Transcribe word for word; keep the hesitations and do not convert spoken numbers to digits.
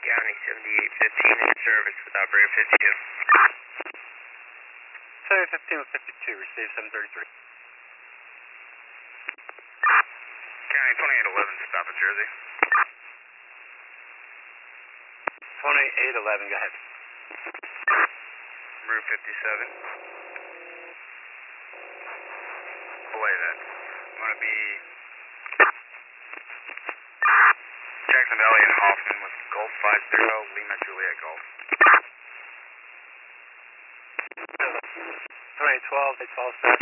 County, seventy-eight fifteen in service with operator fifty-two. seventy-eight fifteen with fifty-two, receive seven thirty-three. County twenty-eight eleven, stop at Jersey. twenty-eight eleven, go ahead. Route fifty-seven. Belay that. I'm going to be Jackson Valley and Hoffman with Golf five zero, Lima Juliet Golf. twenty twelve, they twelve, set.